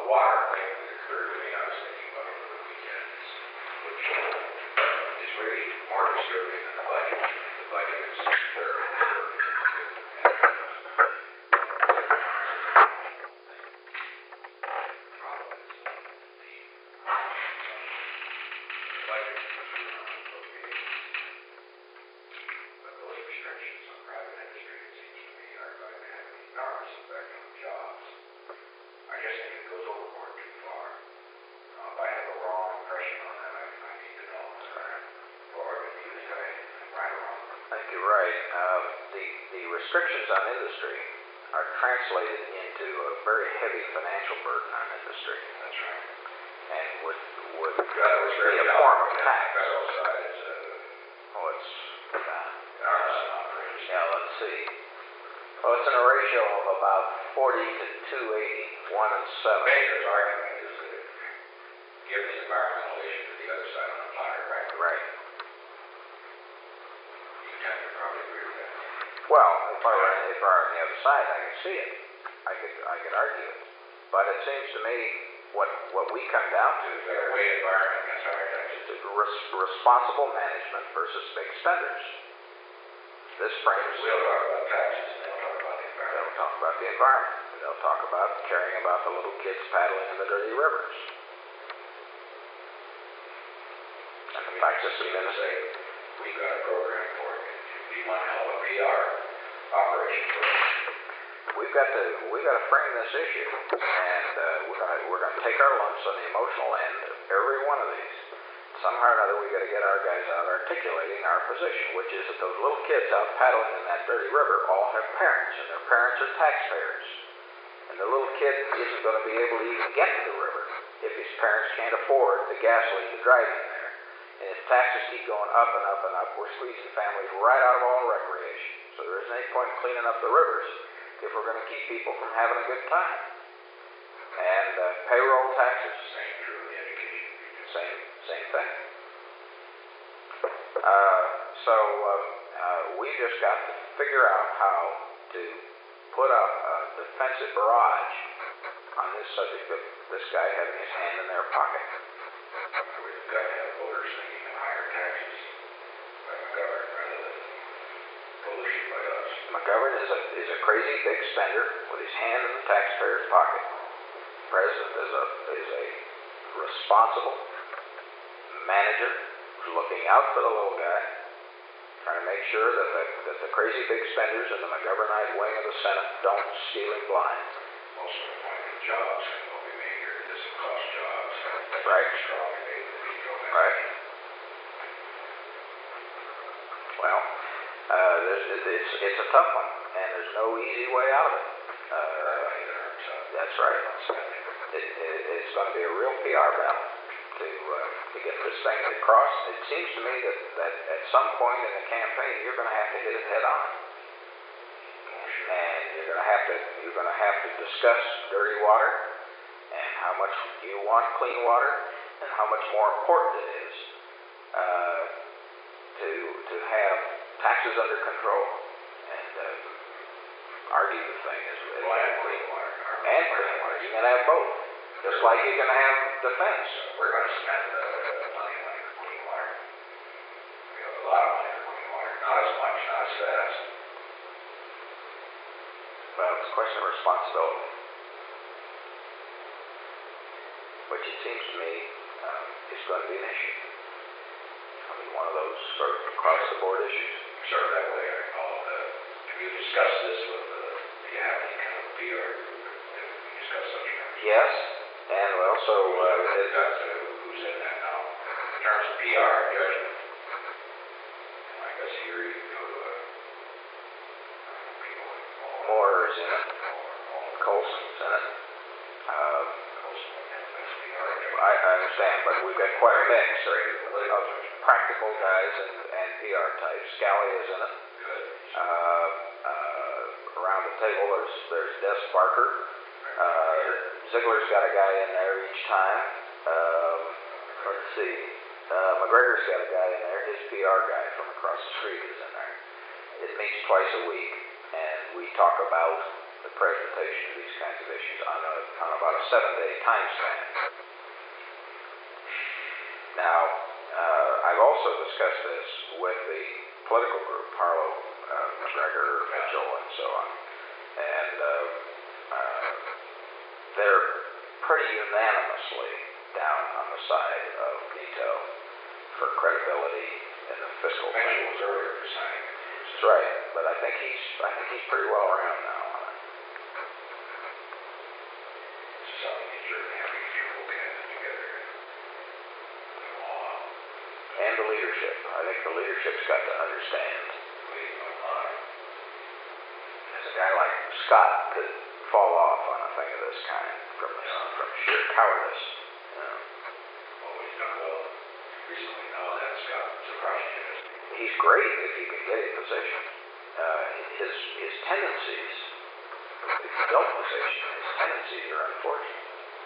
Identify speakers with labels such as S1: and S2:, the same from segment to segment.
S1: the water thing that occurred to me, I was thinking about over the weekend, which is really more disturbing than the budget. The budget is terrible.
S2: The restrictions on industry are translated into a very heavy financial burden on industry.
S1: That's right.
S2: And would be a form of tax.
S1: Federal side is
S2: let's see. Well, it's in a ratio of about 40 to 280, 1 and 7.
S1: Baker's argument is that given the environmental issue to the other side on the platter, right?
S2: Right.
S1: You tend to probably agree with that.
S2: Well, if I were on the other side, I could see it. I could argue it. But it seems to me what we come down to
S1: is there a way environment against higher taxes?
S2: Responsible management versus big spenders. This frames.
S1: We'll talk about taxes and they'll talk about the environment.
S2: They'll talk about the environment. They'll talk about caring about the little kids paddling in the dirty rivers. And the fact that we've
S1: got a program for it. It'd be one hell of a PR operation for us.
S2: We've got to frame this issue, and we're going to take our lumps on the emotional end of every one of these. Somehow or another, we've got to get our guys out articulating our position, which is that those little kids out paddling in that dirty river all have parents, and their parents are taxpayers. And the little kid isn't going to be able to even get to the river if his parents can't afford the gasoline to drive him there. And if taxes keep going up and up and up, we're squeezing families right out of all recreation. So there isn't any point in cleaning up the rivers if we're going to keep people from having a good time. And payroll taxes,
S1: Same true in the education.
S2: Same thing. We just got to figure out how to put up a defensive barrage on this subject of this guy having his hand in their pocket.
S1: We've got to have voters thinking of higher taxes by McGovern rather than pollution by us.
S2: McGovern is a crazy big spender with his hand in the taxpayer's pocket. The president is a responsible manager who's looking out for the little guy, trying to make sure that the crazy big spenders in the McGovernite wing of the Senate don't steal him blind.
S1: Also, appointing jobs and what we make here doesn't cost jobs.
S2: Right.
S1: Strongly made the veto.
S2: Right. Well, it's a tough one, and there's no easy way out of it. That's right. It's going to be a real PR battle to get this thing across. It seems to me that at some point in the campaign you're going to have to hit it head on, and you're going to have to discuss dirty water and how much you want clean water and how much more important it is to have taxes under control and argue the thing as
S1: and clean water.
S2: And clean water. You can have both, just like you can have defense.
S1: We're going to spend plenty of money for clean water. We have a lot of money for clean water. Not as much, not as fast.
S2: Well, it's a question of responsibility, which it seems to me is going to be an issue. I mean, one of those sort of across-the-board issues.
S1: Sort of that way, I call it. Have you discussed this with do you have any kind of PR group? Have we discussed such matters?
S2: Yes, and well, so
S1: who's in that now? In terms of PR judgment, I guess here you go to people like
S2: Moore's in it, Colson's in it. I understand, but we've got quite a mix of practical guys and PR types. Scally is in it. Around the table, there's Des Barker. Ziegler's got a guy in there each time. Let's see. McGregor's got a guy in there. His PR guy from across the street is in there. It meets twice a week, and we talk about the presentation of these kinds of issues on on about a 7-day time span. Now, I've also discussed this with the political group, Harlow, McGregor, Mitchell, and so on. And they're pretty unanimously down on the side of Nito for credibility in the fiscal thing.
S1: Mitchell was earlier for signing it.
S2: That's right, but I think he's pretty well around now on it.
S1: It's something that you're going to have to get your whole cabinet together and put them all out.
S2: And the leadership. I think the leadership's got to understand.
S1: Waiting on line.
S2: As a guy like Scott could fall off on a thing of this kind from sheer cowardice. You know.
S1: Oh, he's done well recently. Now that Scott surprised you.
S2: He's great if he can get in position. His tendencies, if you don't position, his tendencies are unfortunate.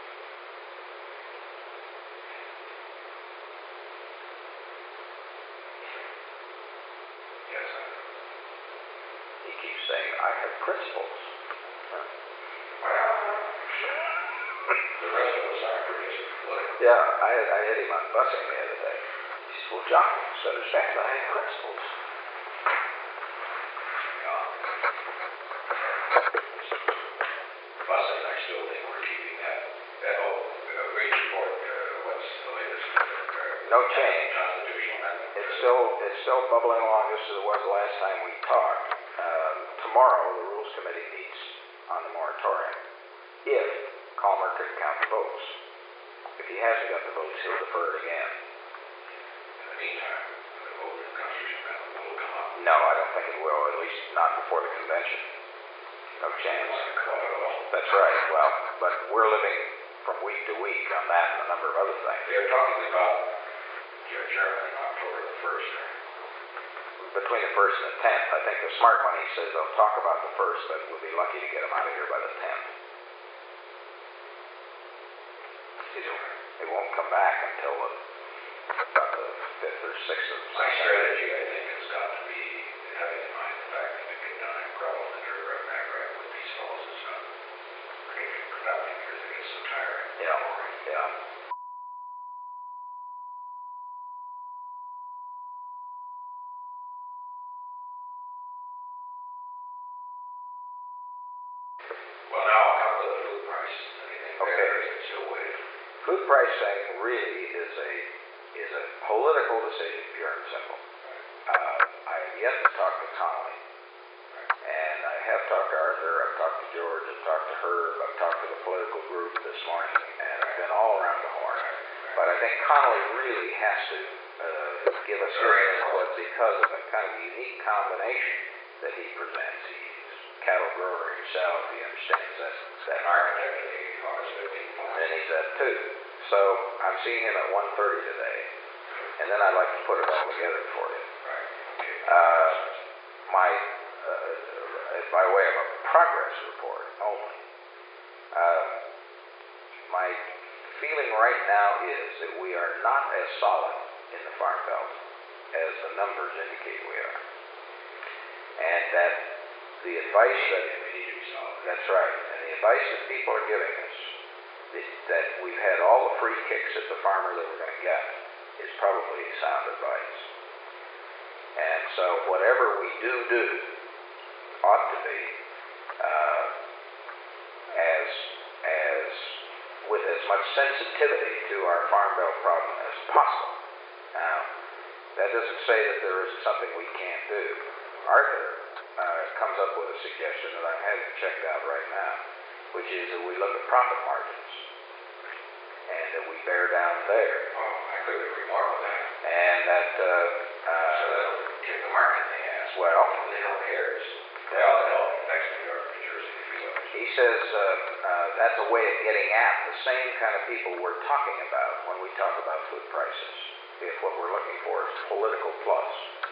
S1: Yes,
S2: He keeps saying, I have principles.
S1: well, the rest of us aren't producing political.
S2: Yeah, I hit him on busing the other day. He says, well, John, you just understand I have principles.
S1: Busing, I still think we're keeping that. Wage report, what's the latest?
S2: No change.
S1: Constitutional amendment.
S2: It's still bubbling along just as it was the last time we talked. Tomorrow, the Rules Committee meets on the moratorium. If Calmer can count the votes. If he hasn't got the votes, he'll defer it again.
S1: In the meantime, the vote in the constitutional amendment will come up.
S2: No, I don't think it will, at least not before the convention. No chance. That's right. Well, but we're living from week to week on that and a number of other things.
S1: They're talking about Germany on October the 1st.
S2: Between the 1st and the 10th, I think the smart one, he says they'll talk about the 1st, but we'll be lucky to get them out of here by the 10th. It won't come back until about the 5th or 6th of
S1: My strategy, I think, has got to be having in mind the fact that the Kentucky problem that are background with these fellows is not really productive because it gets so tiring.
S2: Yeah.
S1: Well, now I'll come to the food price. Anything there, is it still waiting?
S2: Food pricing really is a political decision, pure and simple. I have yet to talk to Connolly, and I have talked to Arthur, I've talked to George, I've talked to Herb, I've talked to the political group this morning, and I've been all around the horn. But I think Connolly really has to give us his input because of the kind of unique combination that he presents. He's a cattle grower himself, he understands that
S1: Architect of the August 15th.
S2: and he's at 2. So I'm seeing him at 1:30 today, and then I'd like to put it all together for you.
S1: Right.
S2: By way of a progress report only, my feeling right now is that we are not as solid in the Farm Belt as the numbers indicate we are, and that the advice that's right, and the advice that people are giving us that we've had all the free kicks at the farmer that we're going to get is probably sound advice. And so whatever we do ought to be as with as much sensitivity to our Farm Belt problem as possible. Now, that doesn't say that there isn't something we can't do. Arthur comes up with a suggestion that I'm having checked out right now, which is that we look at profit margins and that we bear down there.
S1: Oh, I couldn't agree more with that.
S2: And that
S1: So that'll kick the market in the ass.
S2: well,
S1: They don't care. Well, it'll affect New York, New Jersey, a few others.
S2: he says that's a way of getting at the same kind of people we're talking about when we talk about food prices. If what we're looking for is political plus.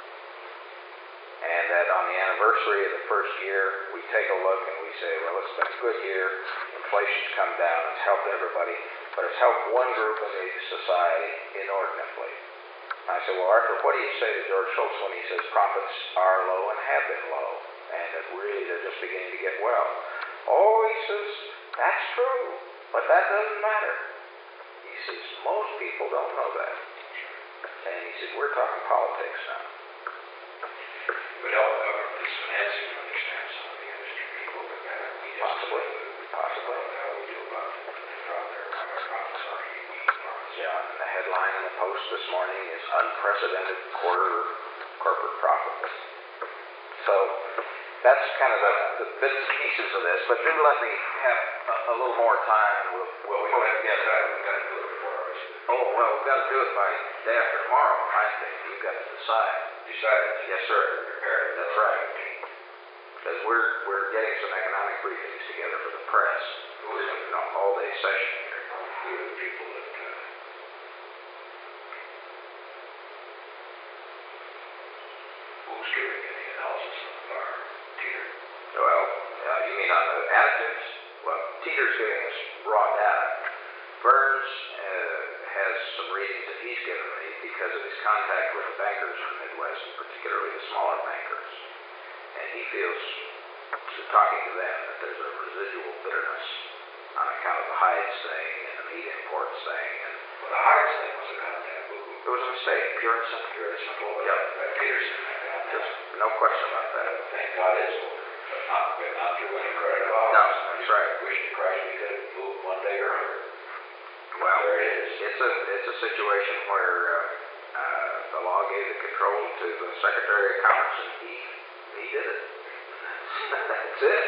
S2: And that on the anniversary of the first year, we take a look and we say, well, it's been a good year, inflation's come down, it's helped everybody, but it's helped one group of the society inordinately. And I said, well, Arthur, what do you say to George Schultz when he says profits are low and have been low, and that really they're just beginning to get well? Oh, he says, that's true. But that doesn't matter. He says, most people don't know that. And he said, we're talking politics now.
S1: But help government is financing to understand some of the industry people that we just
S2: Possibly.
S1: Possibly. How we do about it. From their profits on EV farms.
S2: Yeah, and the headline in the Post this morning is unprecedented quarter corporate profit. So that's kind of the bits and pieces of this. But do let me have a little more time, and we'll
S1: Well, we got to get that. We got to do it before ours.
S2: Oh, well, we've got to do it by day after tomorrow, I think. You've got to decide.
S1: Decided.
S2: Yes, sir.
S1: Prepared.
S2: That's right. Because we're getting some economic briefings together for the press. We're doing an all-day session here.
S1: Who are the people that who's giving any analysis of our Teeter?
S2: Well, you mean on the additives? Well, Teeter's giving us raw data. Burns has some readings that he's given me because of his contact with the bankers in the Midwest, and particularly the smaller bankers. And he feels, talking to them, that there's a residual bitterness on account of the hides thing and the meat imports thing. And
S1: Well, the highest thing was a goddamn boo-boo.
S2: it was a mistake, pure and simple.
S1: Pure and simple.
S2: Yep.
S1: That Peterson, that guy.
S2: Just no question about that.
S1: Thank God it's over. But not through any credit of ours.
S2: No, that's right.
S1: Wish to Christ we could have moved one day earlier.
S2: Well,
S1: There it is.
S2: it's a situation where the law gave the control to the Secretary of Commerce, and he did it. That's it.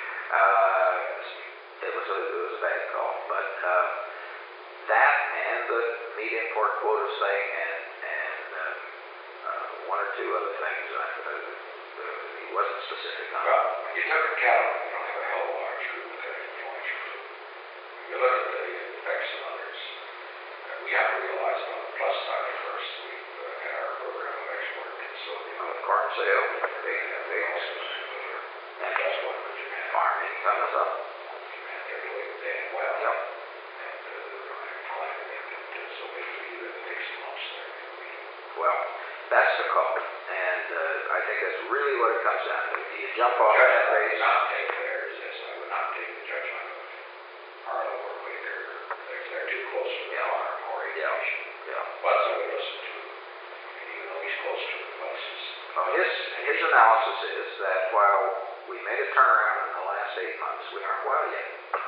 S2: It was a bad call, but that and the meat import quotas thing, and one or two other things. He wasn't specific on.
S1: Well, when you took a cattle, you don't have a hell of a large group that are influential. If you look at the effects of others, we have to realize on the plus side first, we've had our program of export consortium.
S2: Corn sale, big,
S1: And that's what Japan
S2: farming comes up.
S1: Japan, they're doing damn well.
S2: Yep.
S1: And they're climbing into so maybe we even take some lumps there.
S2: Well, that's the call, and I think that's really what it comes down to. Do you jump off that
S1: I would
S2: base?
S1: not take theirs as I would not take the judgment of Arlo or Baker. They're too close to the farm orientation.
S2: Yeah.
S1: Butts I would listen to, even though he's close to it. Butts is
S2: His analysis is that while we made a turnaround in the last 8 months, we aren't well yet.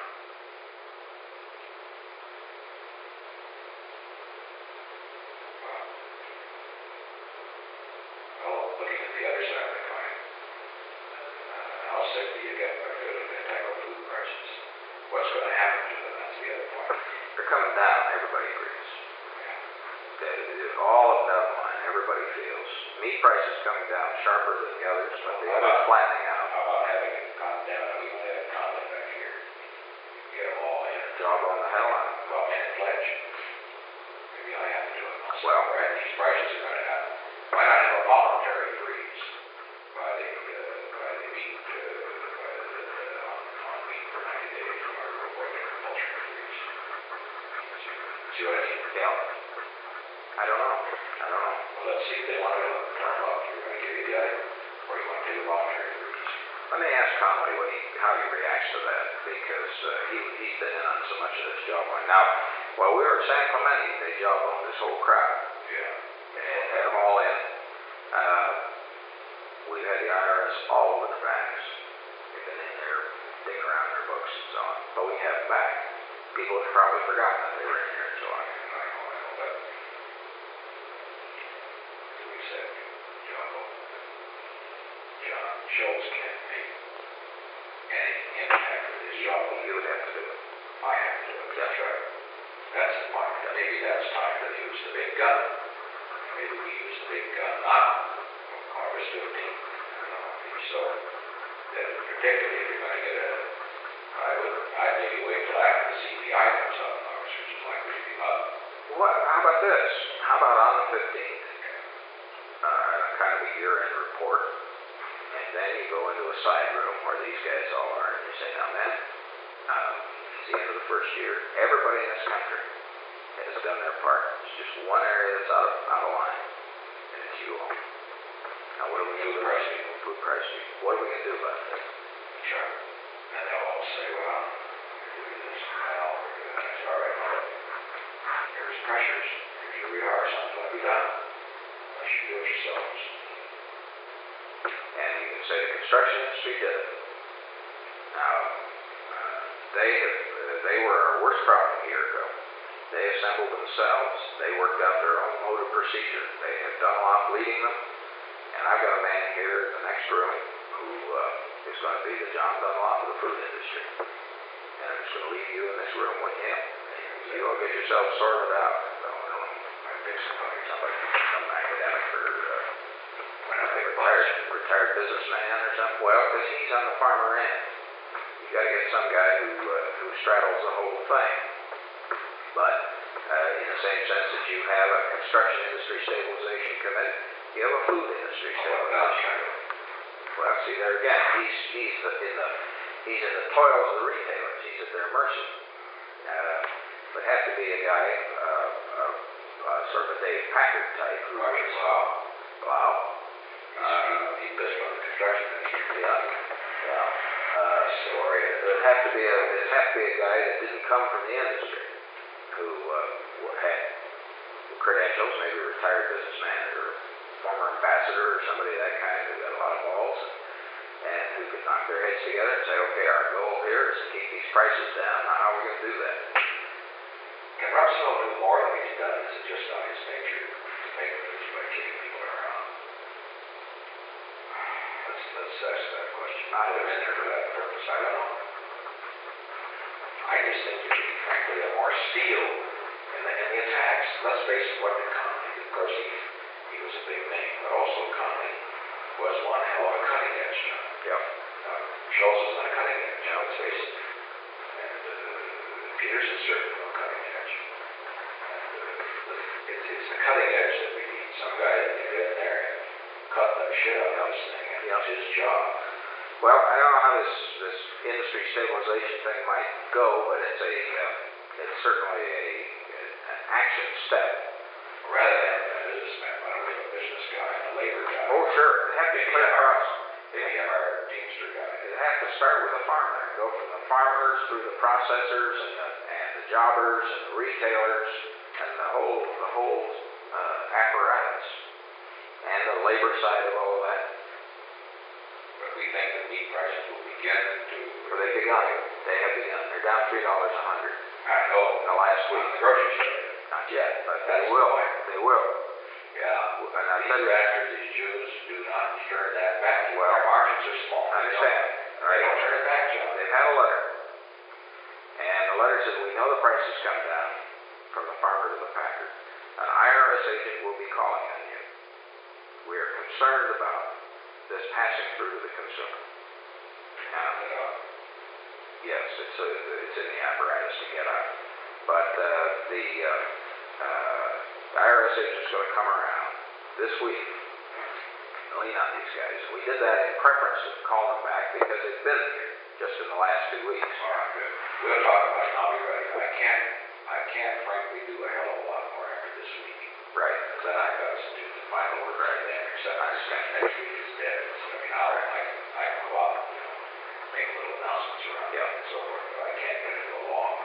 S1: Well, looking at the other side of the coin, how sick do you get by feeling the type of food prices? What's going to happen to them? That's the other point.
S2: They're coming down, everybody agrees. All of that line, everybody feels. Meat prices coming down sharper than the others, but the others flattening out.
S1: How about having it gone down? We want to have content back here. Get them all in.
S2: Job on the hell out.
S1: Well, and pledge. Maybe I have to do it myself.
S2: Well,
S1: right? These prices are going to happen. Why not have a voluntary freeze by the meat on meat for 90 days from our avoiding compulsory freeze? See what I mean?
S2: Yeah. I don't know.
S1: Well, let's see if they want to turn up. You're going to give you the item, or you want to do a voluntary freeze.
S2: Let me ask Conway how he reacts to that, because he's been in on so much of this job line. Now, while we were at San Clemente, they job on this whole crowd.
S1: Yeah.
S2: And had them all in. We've had the IRS all over the backs. They've been in there, digging around their books and so on. But we have them back. People have probably forgotten that they were in here in July.
S1: I know, but we said, John Schultz can't make any impact with his job.
S2: You would have to do it.
S1: I have to do it. That's right. That's the point. Maybe that's time to use the big gun. Maybe we use the big gun now, August 15th. So, then particularly if you're going to get I'd maybe wait till after the CPI comes up in August, which is likely to be up.
S2: How about this? How about on the 15th? Kind of a year-end report. And then you go into a side room where these guys all are, and you say, now, man, it's the end of the first year. Everybody in this country has done their part. It's just one area that's out of line, and it's you all. Now, what are we going to do? Food pricing. What are we going to do about this?
S1: Sure. And they'll all say, well, we do this, well,
S2: industry did it. Now, they were our worst problem a year ago. They assembled themselves. They worked out their own mode of procedure. They had Dunlop leading them. And I've got a man here in the next room who is going to be the John Dunlop of the food industry. And I'm just going to leave you in this room with him. You all get yourself sorted out. So, I don't know. I think somebody, some academic or retired businessman or something. Well, because he's on the farmer end. You got to get some guy who straddles the whole thing. But in the same sense that you have a construction industry stabilization committee, you have a food industry stabilization. Well, see there again, he's in the toils of the retailers. He's at their mercy. Would have to be a guy, sort of a Dave Packard type.
S1: Roger
S2: Wow.
S1: He's best on the construction industry.
S2: Yeah. It'd have to be a guy that didn't come from the industry, who had credentials, maybe a retired businessman or former ambassador or somebody of that kind who got a lot of balls and who could knock their heads together and say, okay, our goal here is to keep these prices down. Now, how are we going to do that?
S1: Can Rumsfeld do more than he's done? Is it just on his nature to make moves by kicking people around? Let's ask that question. I put him in there for that purpose. I don't know. I just think there should be, frankly, more steel in the attacks. Let's face it, what did Connolly do? Of course, he was a big name, but also Connolly was one hell of a cutting edge job.
S2: Yep.
S1: Schultz is not a cutting edge, let's face it. And Peterson's certainly no cutting edge. And it's the cutting edge that we need. Some guy that can get in there and cut the shit out of this thing, and it's his job.
S2: Well, I don't know how this industry stabilization thing might go, but it's certainly an action step.
S1: Rather than a businessman, I don't mean a business guy, a labor guy.
S2: Oh, sure. It has to be clear across.
S1: Maybe our Teamster guy.
S2: It has to start with the farmer. Go from the farmers through the processors and the jobbers and the retailers and the whole apparatus and the labor side of all of that.
S1: But we think that meat prices will begin to...
S2: Well, they've begun. They have begun. They're down $3 a hundred.
S1: I know.
S2: In the last week.
S1: On the grocery store.
S2: Not yet, but they will. They will.
S1: Yeah.
S2: And I
S1: these bastards, these Jews, do not turn that back.
S2: Well,
S1: our margins are small.
S2: I understand.
S1: They don't turn it back, John.
S2: They've had a letter. And the letter says, we know the prices come down from the farmer to the packer. An IRS agent will be calling on you. We are concerned about this passing through to the consumer. Yes, it's in the apparatus to get out. But the IRS agent is going to come around this week and lean on these guys. We did that in preference to call them back because they've been here just in the last 2 weeks.
S1: All right, good. We'll talk about it and I'll be ready. I can't frankly do a hell of a lot more after this week.
S2: Right.
S1: Then I've got to do the final word right there. Except I understand next week is dead. So, I mean, I can go out and, make little announcements around it and so forth, but I can't get it long.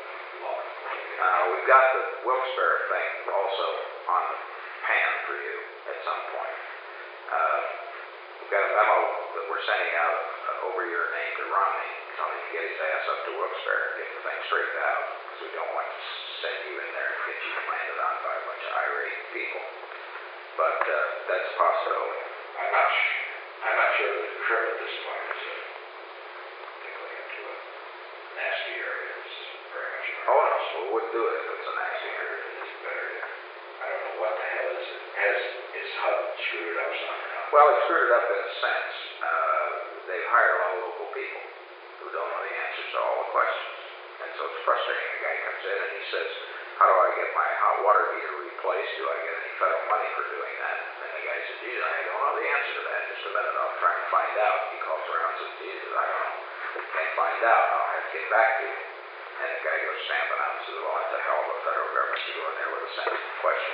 S2: We've got the Wilkes-Barre thing also on the pan for you at some point. We've got a memo that we're sending out over your name to Romney, telling him to get his ass up to Wilkes-Barre and get the thing straightened out, because we don't want to send you in there and get you landed on by a bunch of irate people. But that's a possibility.
S1: I'm not sure that the trim at this point is particularly into a nasty area. It's very much
S2: Oh, no, we wouldn't do it if it's a nasty area.
S1: It's better. I don't know what the hell is it. Is HUD screwed it up somehow?
S2: Well, it screwed it up in a sense. They've hired a lot of local people who don't know the answers to all the questions. And so it's frustrating. The guy comes in and he says, how do I get my hot water heater replaced? Do I get any federal money for doing that? And the guy says, geez, I don't know the answer to that. Just a minute, I'll try and find out. He calls around and says, Jesus, I don't know. Can't find out. I'll have to get back to you. And the guy goes stamping out and says, well, that's a hell of a federal government to go in there with a sensitive question.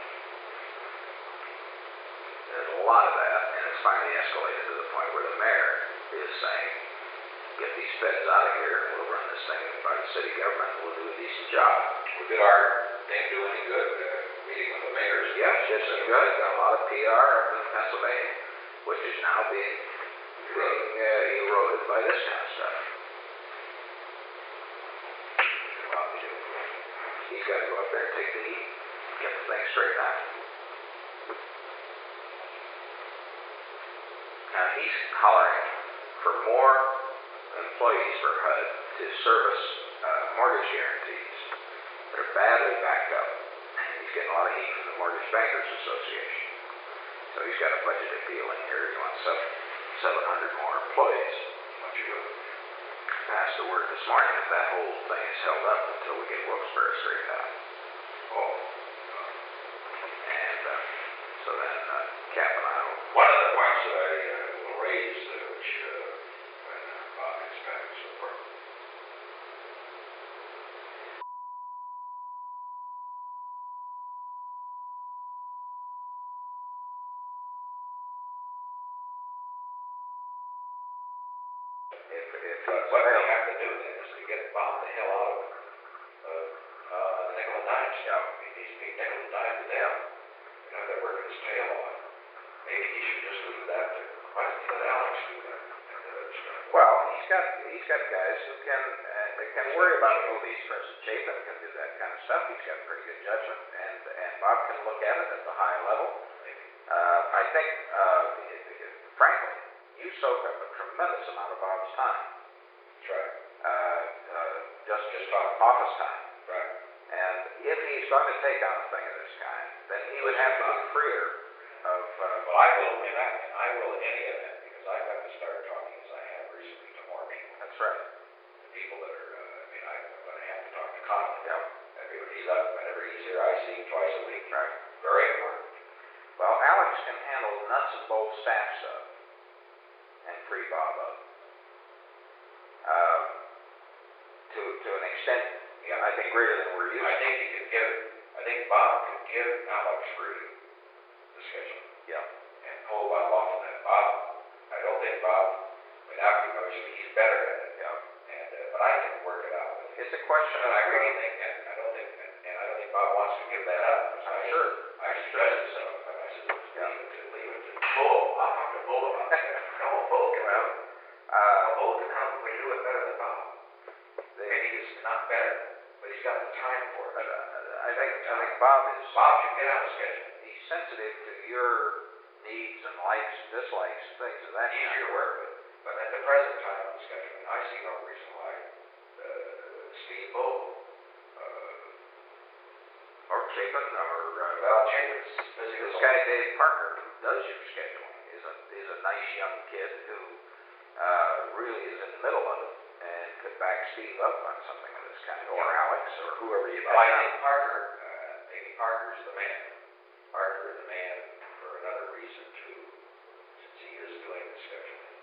S2: There's a lot of that, and it's finally escalated to the point where the mayor is saying, get these feds out of here, and we'll run this thing by the city government, and we'll do a decent job.
S1: Well, did our thing do any good, meeting with the mayors?
S2: Yeah, it's just as good. Got a lot of PR up in Pennsylvania, which is now being being eroded by this kind of stuff. Well, he's got to go up there and take the heat, get the thing straightened out. Now he's hollering for more employees for HUD to service mortgage guarantees. They're badly backed up. He's getting a lot of heat from the Mortgage Bankers Association. So he's got a budget appeal in here. He wants 700 more employees.
S1: What you do?
S2: Passed the word this morning that that whole thing is held up until we get Wilkes-Barre straightened out.
S1: Oh.
S2: And so then Cap and I will...
S1: One of the points that I will raise, which when Bob gets back and so forth. What they have to do then is to get Bob the hell out of the nickel and dime stuff. I mean, he's being nickel and dime to them. You know, they're working his tail off. Maybe he should just leave that to, why doesn't he let Alex do that?
S2: Well, he's got guys who can worry about all these. President Chapin can do that kind of stuff. He's got pretty good judgment, and Bob can look at it at the high level. I think, frankly, you soak up a tremendous amount of Bob's time.
S1: That's right.
S2: Just office time.
S1: Right.
S2: And if he's going to take on a thing of this kind, then he would have to be freer of...
S1: Well, I will in any event, because I've got to start talking as I have recently to more people.
S2: That's right.
S1: The people that are, I'm going to have to talk to Conley.
S2: Yep.
S1: Whenever he's here, I see him twice a week.
S2: Right.
S1: Very important.
S2: Well, Alex can handle nuts and bolts staff stuff and free Bob up. To an extent, I think greater than we're used to.
S1: I think Bob could give Alex free the schedule.
S2: Yeah.
S1: And pull Bob off of that. I don't think Bob, obviously he's better at it.
S2: Yeah.
S1: But I can work it out with him.
S2: It's a question
S1: And
S2: of...
S1: I really think, and I don't think Bob wants to give that up.
S2: I'm sure.
S1: I suggested some of it. I said, leave it to Bull. I'll talk to Bull about that. No, Bull can help. Bull can probably do it better than Bob. Maybe he's not better, but he's got the time for it.
S2: I think Bob
S1: should get out of schedule.
S2: He's sensitive to your needs and likes and dislikes and things of that kind.
S1: Easier to work with. But at the present time on the schedule, I see no reason why Steve Bull
S2: or Chapin or
S1: Chapin's busy.
S2: This guy Dave Parker, who does your scheduling, is a nice young kid who really is in the middle of it and could back Steve up on something of this kind, or Alex, or whoever you
S1: Well, I think Parker's the man. Parker is the man for another reason too, since he is doing the scheduling.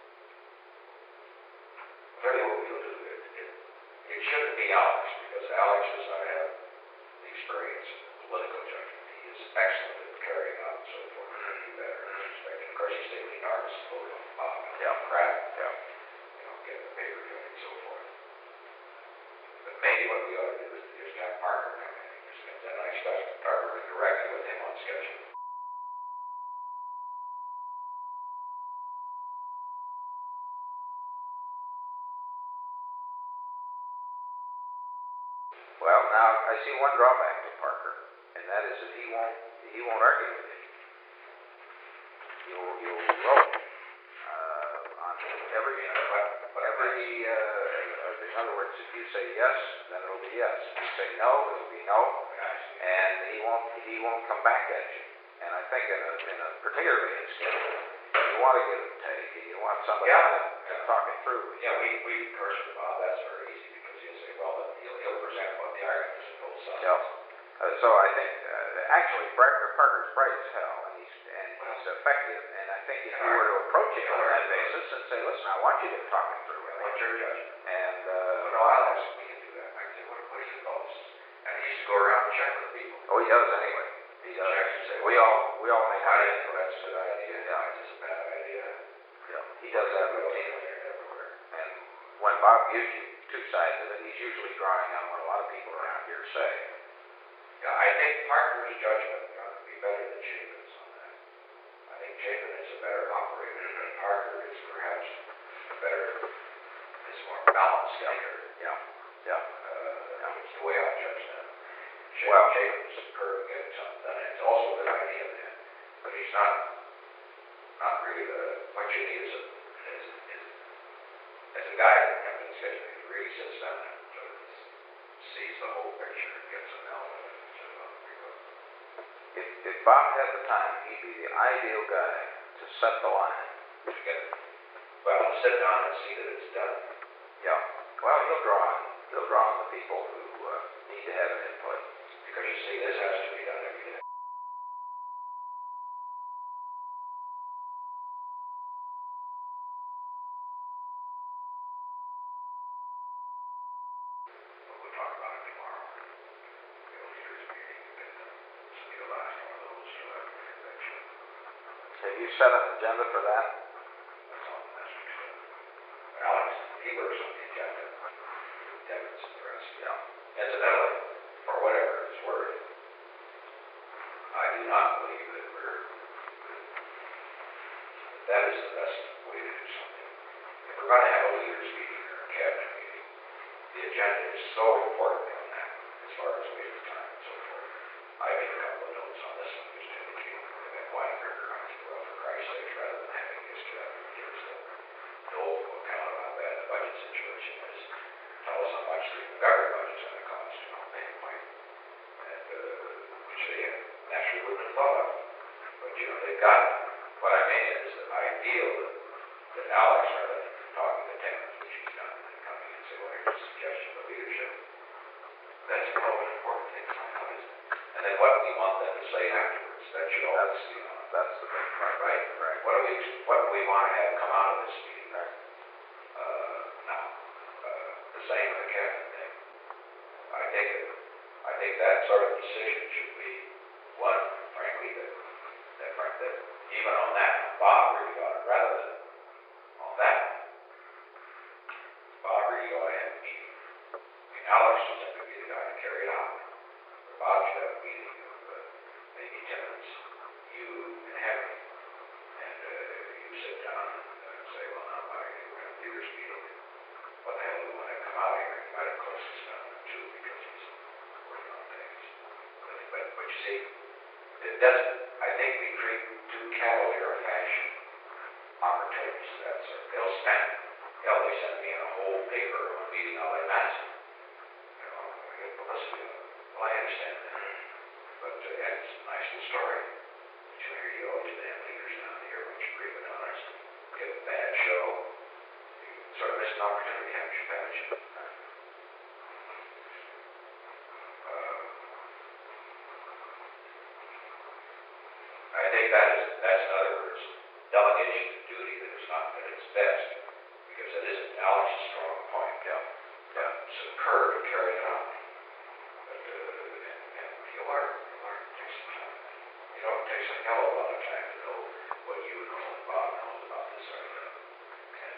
S1: I'll tell you what we'll do. It shouldn't be Alex, because Alex does not have the experience in political judgment. He is excellent at carrying out and so forth. He can do better in this respect. And of course, he's taking the artist photo of Bob and crap.
S2: Yeah.
S1: Getting the paper doing and so forth. But maybe what we ought to do is to just have Parker come in. And I discuss Parker directly with him on schedule.
S2: Well, now I see one drawback to Parker, and that is that he won't argue with you. You'll roll on every. In other words, if you say yes, then it'll be yes. If you say no, it'll be no, and he won't come back at you. And I think particularly in scheduling, you want to give and take. You want somebody to talk it through.
S1: Yeah, we curse with Bob. That's very easy because he'll say, well, he'll present what the arguments of both sides.
S2: Yeah. So I think actually Parker's bright as hell, and he's effective. And I think if you were to approach him on that basis and say, listen, I want you to talk it through.
S1: What's your judgment?
S2: And
S1: I'll ask me to do that. I say, what do you call this? And he used to go around and check with people.
S2: Oh, he does anyway. He does.
S1: Say,
S2: we all make
S1: I
S2: it.
S1: didn't know that's a good idea.
S2: Yeah.
S1: It's a bad idea.
S2: Yeah. He does that routinely everywhere. And when Bob gives you two sides of it, he's usually drawing on what a lot of people around here say.
S1: Yeah, I think Parker's judgment ought to be better than Chapin's on that. I think Chapin is a better operator, and Parker is perhaps a better, is more balanced thinker.
S2: Yeah.
S1: It's the way I judge them.
S2: Well,
S1: Jacobs is superb at getting something done. It's also a good idea, man. But he's not really what you need is a guy that comes in schedule. He really sits down and sort of sees the whole picture and gets an element of it.
S2: If Bob had the time, he'd be the ideal guy to set the line.
S1: Well, sit down and see that it's done.
S2: Yeah. Well, he'll draw on the people who need to have an input.
S1: Because you see, this has to be done every day. We'll talk about it tomorrow. The leaders meeting, and so the last one of those eventually.
S2: Have you set an agenda for that?
S1: That's on the master agenda. Alex, he works on the agenda. Devin's and the rest.
S2: Yeah.
S1: Incidentally, for whatever it's worth, I do not believe that that is the best way to do something. If we're going to have a leaders meeting or a cabinet meeting, the agenda is so important on that, as far as waiting time and so forth. I made a couple of notes on this one, just to indicate that Weinberger on his well, for Christ's sake, rather than having his give us the old account of how bad the budget situation is. Tell us how much the government budget's going to cost, make a point. And which they naturally wouldn't have thought of. But they've got it. What I mean is that I feel that Alex, rather than talking to tenants, which he's done, and coming and say, well, here's a suggestion of leadership, that's the most important thing to find out, isn't it? And then what we want them to say afterwards, that should always be on.
S2: That's the big part.
S1: Right. What do we want to have come out of this meeting? Now, the same with the cabinet thing. I think that sort of decision should be one, frankly, that even on that, Bob really ought to, rather than on that, Bob really ought to have a meeting. I mean, Alex is going to be the guy to carry it out. But Bob should have a meeting of maybe Timmons, you, and Henry. And you sit down and say, well, now, we're going to do this meeting. What the hell do we want to come out here? You might have closed this down too because he's working on things. But you see, it doesn't, I think we treat too cavalier a fashion opportunities of that sort. They send me in a whole paper of a meeting on my master. I get publicity of it. Well, I understand that. But it's a nice little story. But here you go, two damn leaders down here, a bunch of grieving on us, give a bad show. You sort of miss an opportunity, haven't you, Patch? I think that's in other words, delegation of duty that is not at its best, because it isn't Alex's strong point. Superb to carry it out. But and you learn. It takes some time. It takes a hell of a lot of time to know what you know and Bob knows about this sort of thing. And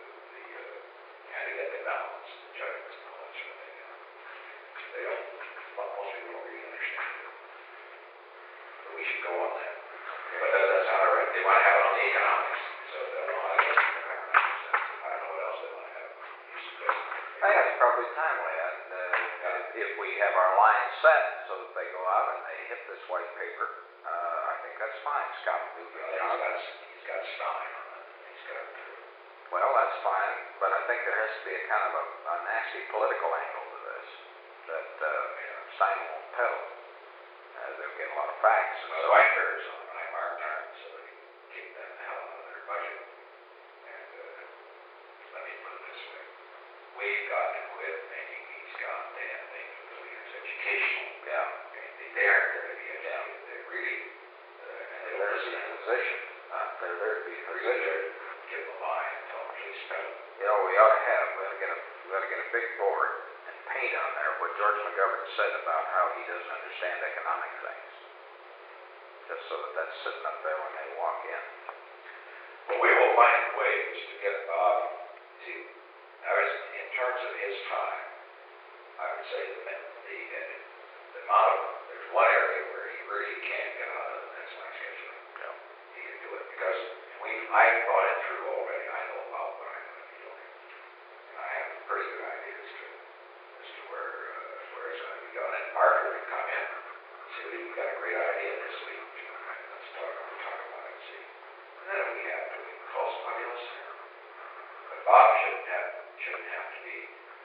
S1: to get the balance, the judgments and all that sort of thing. They don't, most people don't really understand it. But we should go on that. But that's not all right. They want to have it on the economics. So they don't know how to get it. I don't know what else they want to have.
S2: I think it's probably timely. And if we have our lines set so that they go out and they hit this white paper, I think that's fine. Scott will do a good job.
S1: He's got Stein on it.
S2: Well, that's fine. But I think there has to be a kind of a nasty political angle to this that Stein won't peddle. They'll get a lot of facts.
S1: Well, the white paper is on when I marked on it so they can keep that the hell out of their budget. And let me put it this way. We've got to quit making these goddamn things with the leaders educational.
S2: Yeah.
S1: They aren't there to be educated. They're really, and they don't listen to the
S2: position. They're there to be a position.
S1: Give them a line and tell them, please spell it.
S2: We ought to get a big board and paint on there what George McGovern said about how he doesn't understand economic things. Just so that that's sitting up there when they walk in.
S1: Well, we will find ways to get Bob. See, in terms of his time, I would say the amount of, there's one area where he really can't get out of, and that's my scheduling.
S2: Yeah.
S1: He can do it because I've thought it through already. I know about what I'm going to be doing. And I have a pretty good idea as to where it's going to be done. And Parker can come in and say, well, you've got a great idea this week. Let's talk about it and see. And then if we have to, we can call somebody else in. But Bob shouldn't have to be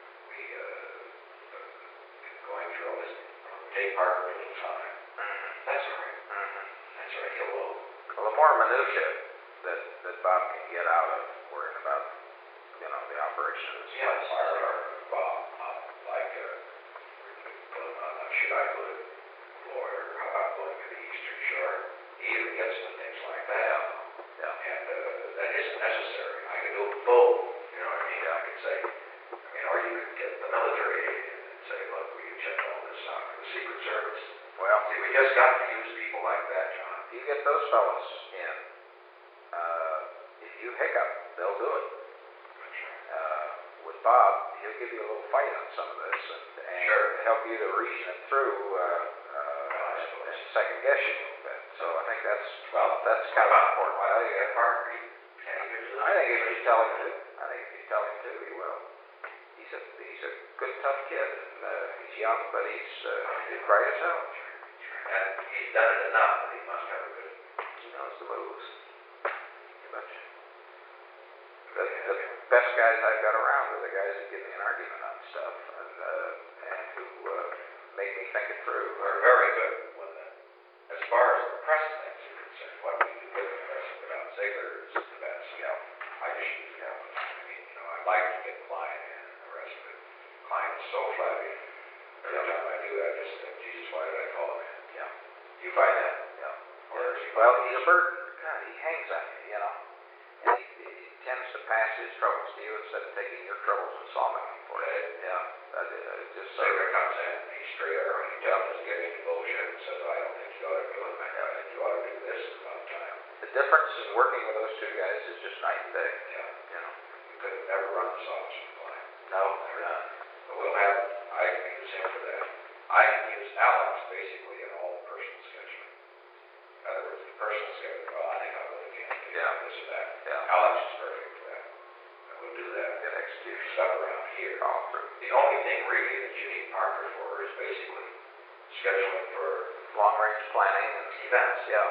S1: going through all this. Take Parker a little time. That's all right. That's all right. He'll
S2: Well, the more minutiae that Bob can get out of worrying about, the operation of his place.
S1: Bob, like, should I go to Florida, or how about going to the Eastern Shore? He even gets into things like that.
S2: Yeah.
S1: And that isn't necessary. I can do both. You know what I mean? I can say, or you could get the military aid and say, look, will you check all this out for the Secret Service?
S2: Well,
S1: see, we just got to use people like that, John.
S2: You get those fellas in. If you hiccup, they'll do it. With Bob, he'll give you a little fight on some of this and
S1: Sure.
S2: help you to reason it through and second guess you a little bit. So I think that's kind of important.
S1: Well, you get Parker.
S2: I think if you tell him to, he will. He's a good, tough kid. And, he's young, but he's bright as hell.
S1: And he's done it enough that he must have a good.
S2: He knows the moves. You betcha. The best guys I've got around are the guys that give me an argument on stuff and who make me think it through.
S1: Are very good when as far as the press things are concerned. What we do with the press without Ziegler is the best. I just use that one. I mean, I like to get Klein in and the rest of it. Klein is so flabby. Every time I do, I just think, Jesus, why did I call him in?
S2: Yeah.
S1: You find that?
S2: Yeah.
S1: Or is he?
S2: Well, he's a burden. God, he hangs on you, And he tends to pass his troubles to you instead of taking your troubles and solving them for you. Yeah. Just
S1: Ziegler comes in, he's straight arrow, he doesn't get into bullshit and says, I don't think you ought to do it. I think you ought to do this about time.
S2: The difference in working with those two guys is just night and day.
S1: Yeah. You could never run this office with Klein.
S2: No, they're not.
S1: But I can use him for that. I can use Alex basically in all the personal scheduling. In other words, the personal scheduling, well, I think I'll go to campaign, this or that.
S2: Yeah.
S1: Alex is perfect for that. And we'll do that.
S2: Get execution
S1: Stuff around here.
S2: all through.
S1: The only thing really that you need Parker for is basically scheduling for
S2: Long range planning and
S1: events.
S2: Yeah.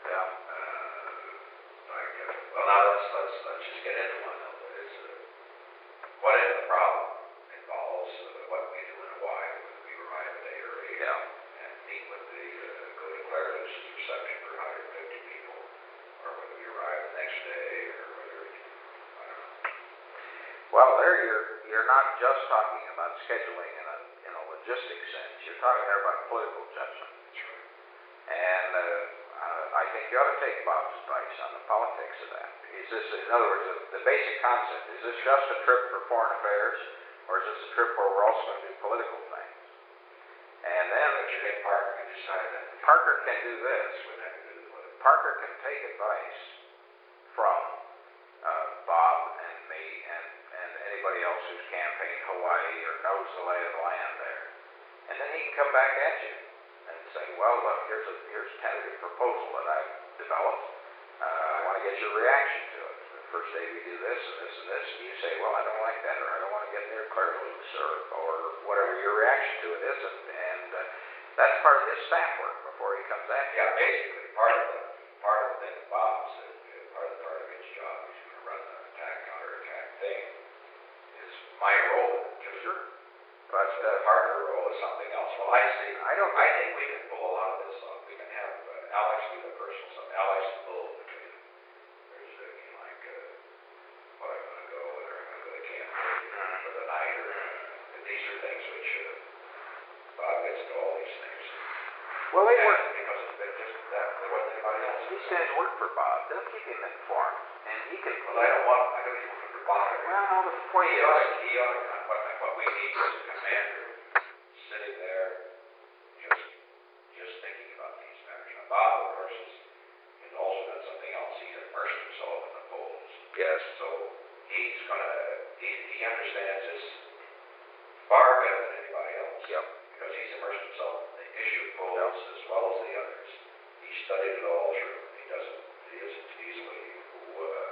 S1: Well, now let's just get into one of it. Is what if the problem involves what we do and why we arrive a day early and meet with go declare this reception for 150 people, or whether we arrive the next day, or whether I don't know.
S2: Well, there you're not just talking about scheduling in a logistics sense. You're talking there about political judgment.
S1: That's right.
S2: And I think you ought to take Bob's advice on the politics of that. Is this, in other words, the basic concept, is this just a trip for foreign affairs, or is this a trip where we're also going to do political things? And then
S1: But you think Parker can decide that?
S2: Parker can do this.
S1: What that can do with political?
S2: Parker can take advice from Bob and me and anybody else who's campaigned Hawaii or knows the lay of the land there. And then he can come back at you and say, well, look, here's a tentative proposal that I've developed. I want to get your reaction to it. The first day we do this and this and this, and you say, well, I don't like that, or I don't want to get near Claraloose, or whatever your reaction to it is, and that's part of his staff work before he comes at you.
S1: Yeah, basically, part of the thing that Bob said, part of his job, he's going to run the attack, counterattack thing, is my role.
S2: Sure. But
S1: Parker's role is something else. Well, I see.
S2: I
S1: think we can pull a lot of this off. We can have Alex do the personal stuff. Alex is both between. There's like, what I'm going to go, whether I'm going to go to campaign for the night, or these are things which Bob gets into all these things.
S2: well, they work.
S1: Because it's been just that there wasn't anybody else.
S2: These guys work for Bob. They'll keep him informed, and he can.
S1: Well, I don't even want to bother him.
S2: Well, no, but the point
S1: He
S2: is,
S1: ought to. What we need is a commander sitting there just thinking about these matters. Now, Bob, of course, has also done something else. He's immersed himself in the polls.
S2: yes,
S1: So he understands this far better than anybody else.
S2: Yep.
S1: Because he's immersed himself in the issue polls as well as the others. He studied it all through. He isn't easily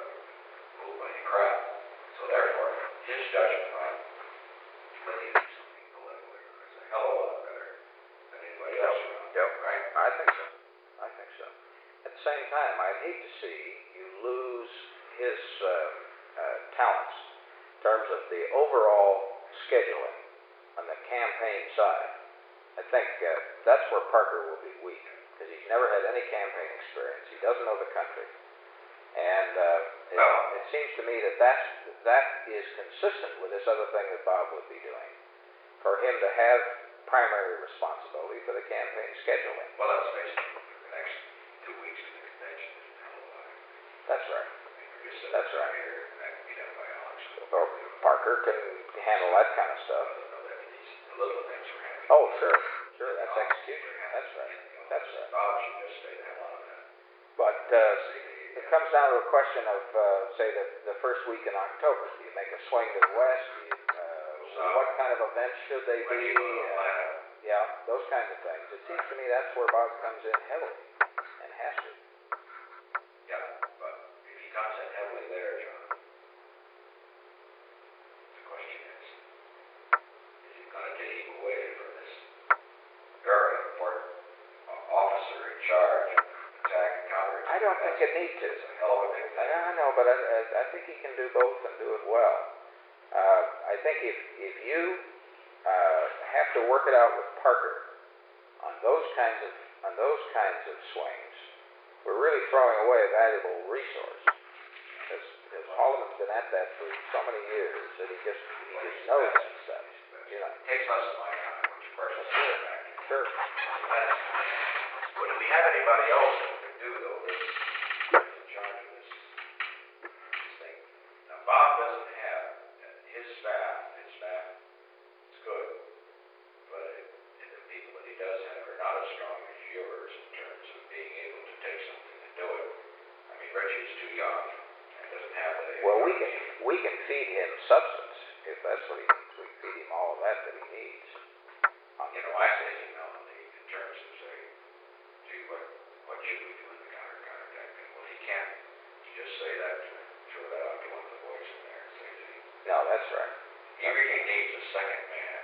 S2: time, I'd hate to see you lose his talents in terms of the overall scheduling on the campaign side. I think that's where Parker will be weak, because he's never had any campaign experience. He doesn't know the country. And it seems to me that that is consistent with this other thing that Bob would be doing, for him to have primary responsibility for the campaign scheduling.
S1: Well, let's face it, the next 2 weeks of the convention is a hell of a lot.
S2: That's right.
S1: That's right. Here, that can be done by Alex.
S2: Or Parker can handle that kind of stuff.
S1: The little things we're having.
S2: Oh, sure. That's execution. That's right. That's right.
S1: Bob should just stay the hell out of that.
S2: But it comes down to a question of, say, the first week in October. Do you make a swing to the west? What kind of events should they be? Yeah, those kinds of things. It seems to me that's where Bob comes in heavily, and has to.
S1: Yeah, but if he comes in heavily there, John, the question is he going to take him away from this very important officer in charge of attack and counterattack?
S2: I don't think it needs to.
S1: It's a hell of a big thing.
S2: I know, but I think he can do both and do it well. I think if you have to work it out with Parker on those kinds of swings, we're really throwing away a valuable resource. Because Holloman's been at that for so many years that he just knows that stuff. You know.
S1: It takes less of my time, which of course is
S2: Sure.
S1: But do we have anybody else that can do though this in charge of this thing? Now Bob doesn't have his staff is good, but the people that he does have are not as strong as yours in terms of being able to take something and do it. I mean, Richie's too young and doesn't have the.
S2: Well, we can feed him substance if that's what he needs. We feed him all of that he needs.
S1: You know, I say, Melanie, in terms of say, gee, what should we do in the counterattack thing? Well, he can't just say that, throw that out to one of the boys in there and say, gee.
S2: No, that's right.
S1: He really needs a second man,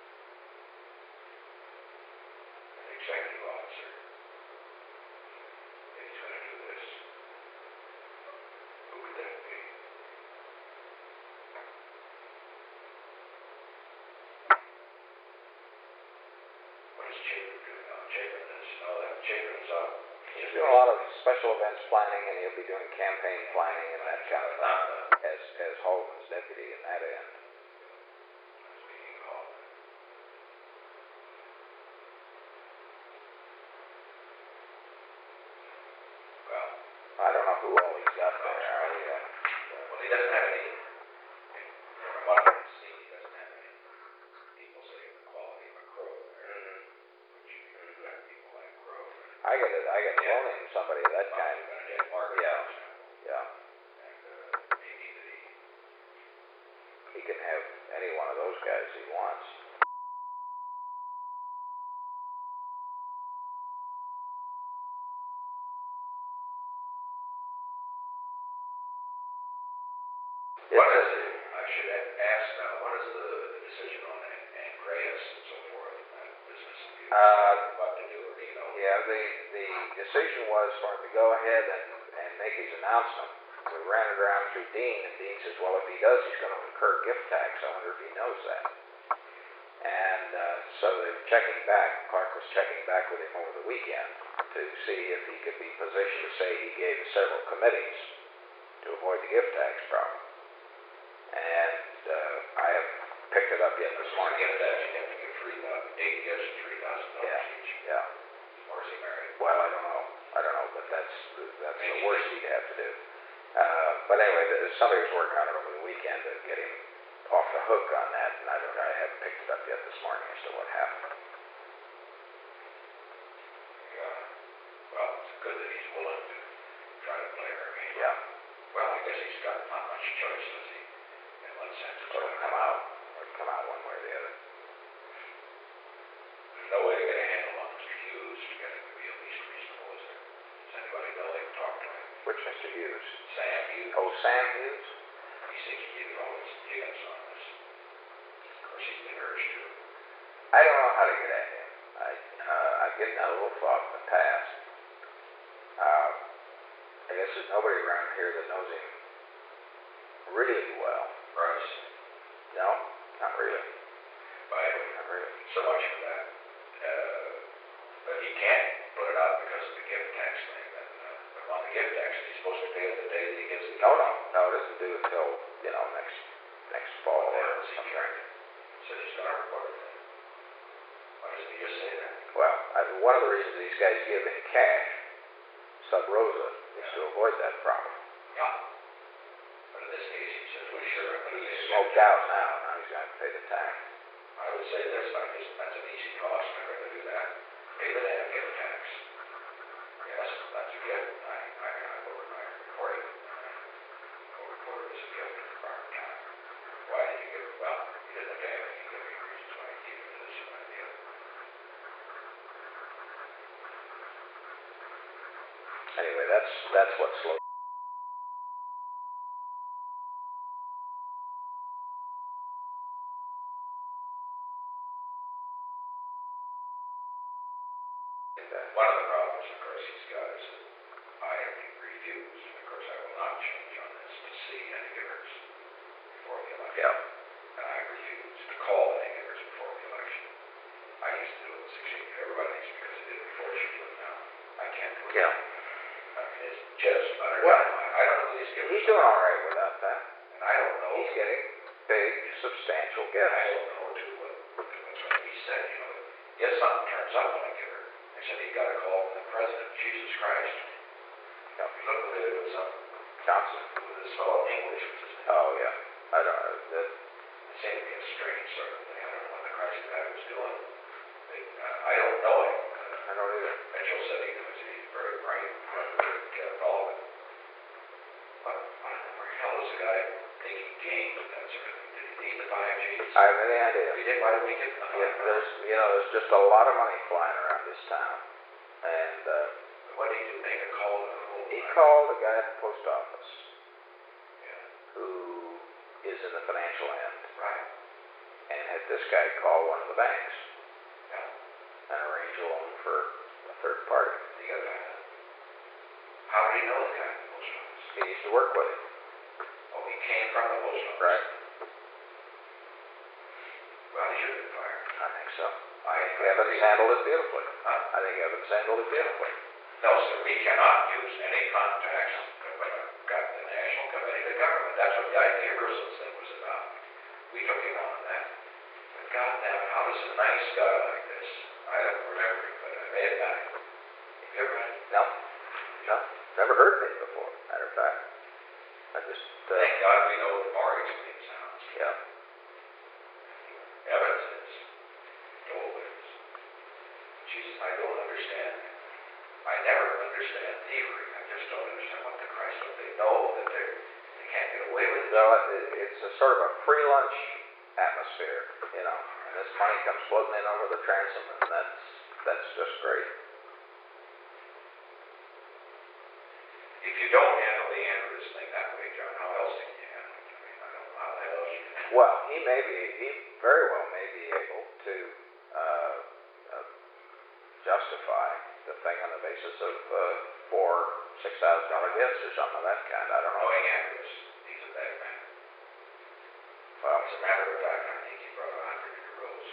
S1: an executive officer, if he's going to do this. Who would that be? What is Chapin doing now? Chapin's up.
S2: He's doing a lot of special events planning, and he'll be doing campaign planning and that kind of thing as Holman's deputy in that end.
S1: Well,
S2: I don't know who all he's got there.
S1: Well, he doesn't have any. From what I can see, he doesn't have any people say the quality of a Crow there. Which you have people like Crow.
S2: I got to loan him somebody of that kind. Yeah.
S1: And maybe that
S2: he can have any one of those guys he wants.
S1: What is it? I should have asked now, what is the decision on Andreas and so forth, that business of you about to do, or do you know?
S2: Yeah, the decision was for him to go ahead and make his announcement. We ran it around through Dean, and Dean says, well, if he does, he's going to incur gift tax. I wonder if he knows that. And so they were checking back. Clark was checking back with him over the weekend to see if he could be positioned to say he gave several committees to avoid the gift tax problem. And I have picked it up yet this morning.
S1: Gift tax, you have to give $8 gifts and $3,000 each.
S2: Yeah.
S1: Or is he married?
S2: Well, I don't know, but that's the worst he'd have to do. But anyway, somebody was working on it over the weekend to get him off the hook on that, and I haven't picked it up yet this morning as to what happened.
S1: Yeah. Well, it's good that he's willing to try to play her game.
S2: Yeah.
S1: Well, I guess he's got not much choice, does he? In one sense, it's
S2: It'll come out. It'll come out one way or the other.
S1: There's no way to get a handle on Mr. Hughes to get him to be at least reasonable, is there? Does anybody know they can talk to him?
S2: Which Mr. Hughes?
S1: Sam Hughes.
S2: Oh, Sam Hughes?
S1: He seems to be all his jigs on this. Of course, he's been urged to.
S2: I don't know how to get at him. I've given that a little thought in the past. nobody around here that knows him really well.
S1: Bryce,
S2: No, not really.
S1: by
S2: Not really.
S1: so much for that. But he can't put it out because of the gift tax thing. But on the gift tax, he's supposed to pay it the day that he gives the gift.
S2: No, it isn't due until, next fall
S1: What the
S2: or
S1: hell is he
S2: something.
S1: carrying? Said he's gonna report it then. Why doesn't he just say that?
S2: Well, one of the reasons these guys give in cash, sub rosa, is to avoid that problem.
S1: Yeah. But in this case, he says, well, sure, I'm gonna pay
S2: He's
S1: the
S2: smoked
S1: gift tax.
S2: out now he's going to pay the tax.
S1: I would say that's an easy cost. I'm gonna do that. Pay the damn gift tax. Yes, that's a gift. I will report it. I'll report it as a gift at the proper time. Why did you give it? Well, you didn't have any give me reasons why you gave it to this or the other.
S2: Anyway, that's what slow.
S1: One of the problems, of course, he's got is that I refuse, and of course I will not change on this, to see any givers before the election.
S2: Yeah.
S1: And I refuse to call any givers before the election. I used to do it in 68. Everybody needs because I did it before she did it now. I can't do it.
S2: Yeah.
S1: I mean, it's just utter
S2: Well,
S1: dynamite. I don't know who these givers
S2: He's doing
S1: are.
S2: all right without that.
S1: And I don't know.
S2: He's getting big, substantial
S1: I
S2: gifts.
S1: don't know, too, what's going to be said, If something turns up when I give her, they said he got a call from the president, Jesus Christ.
S2: Yeah.
S1: You look what they did with some,
S2: Johnson.
S1: with this fellow English, which is his name.
S2: Oh, yeah. I don't know.
S1: It seemed to be a strange sort of thing. I don't know what the Christ guy was doing. I don't know him.
S2: I don't either.
S1: Mitchell said he's very bright, clever, kept all of it. But where the hell is the guy taking games with that sort of thing? Did he need the 5Gs?
S2: I have any idea.
S1: If he did, why didn't we give him the 5Gs?
S2: There's just a lot of money flying around this town. And
S1: What did he do? Make a call to who?
S2: he called a guy at the post office
S1: Yeah.
S2: who is in the financial end
S1: Right.
S2: and had this guy call one of the banks
S1: Yeah.
S2: and arrange a loan for a third party.
S1: He got that. How did he know the guy at the post office?
S2: He used to work with him.
S1: Oh, he came from the post office.
S2: Right.
S1: Well, he should have been fired.
S2: I think so.
S1: I
S2: Evans
S1: agree.
S2: handled it beautifully.
S1: Huh?
S2: I think Evans handled it beautifully.
S1: No, sir, we cannot use any contacts but got the National Committee of Government. That's what Guy Gaberson's thing was about. We took him on that. But goddamn, how does a nice guy like this, I don't remember him, but I may have met him. Have you ever met him?
S2: No. Never heard of him before, matter of fact. I just,
S1: Thank God we know the mortgage thing sounds.
S2: yeah.
S1: Evans is. Dole is. Jesus, I don't understand. I never understand thievery. I just don't understand what the Christ, what they know that they can't get away with it.
S2: Well, it's a sort of a free lunch atmosphere, and this money comes floating in over the transom, and that's just great.
S1: If you don't handle the end of this thing that way, John, how else can you handle it? I mean, I don't know how the hell else you can handle it.
S2: Well, he very well may be able to justify the thing on the basis of $4,000-6,000 gifts or something of that kind. I don't know.
S1: Knowing Andrews, he's a bad man.
S2: Well,
S1: As a matter of fact, I think he brought 100 euros.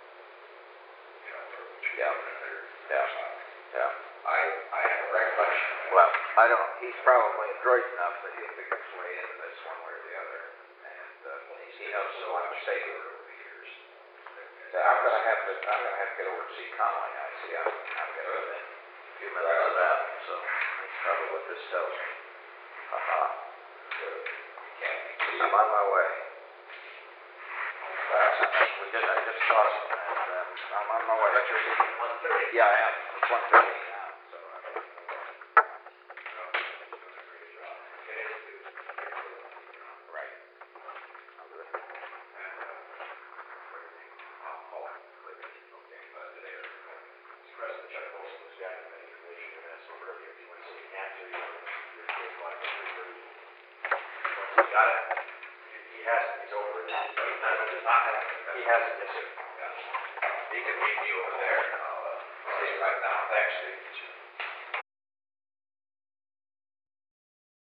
S1: For
S2: Yeah. Yeah. Yeah.
S1: I have a recollection.
S2: Well, I don't. He's probably adroit enough that he'll figure his way into this one way or the other, and he knows so I'm mistaken.
S1: over the years.
S2: I'm gonna have to get over to see Connolly. I see. I'm gonna within a few minutes of that. So that's probably what this tells me. I'm on my way. I just saw some, and I'm on my way.
S1: But you're leaving 1:30.
S2: Yeah, I am. It's 1:30 now. So right. I'll do it.
S1: Got it? He has it. He's over it. He has it. Yes, sir. He can meet me over there. I'll see you right now. Thanks, Steve.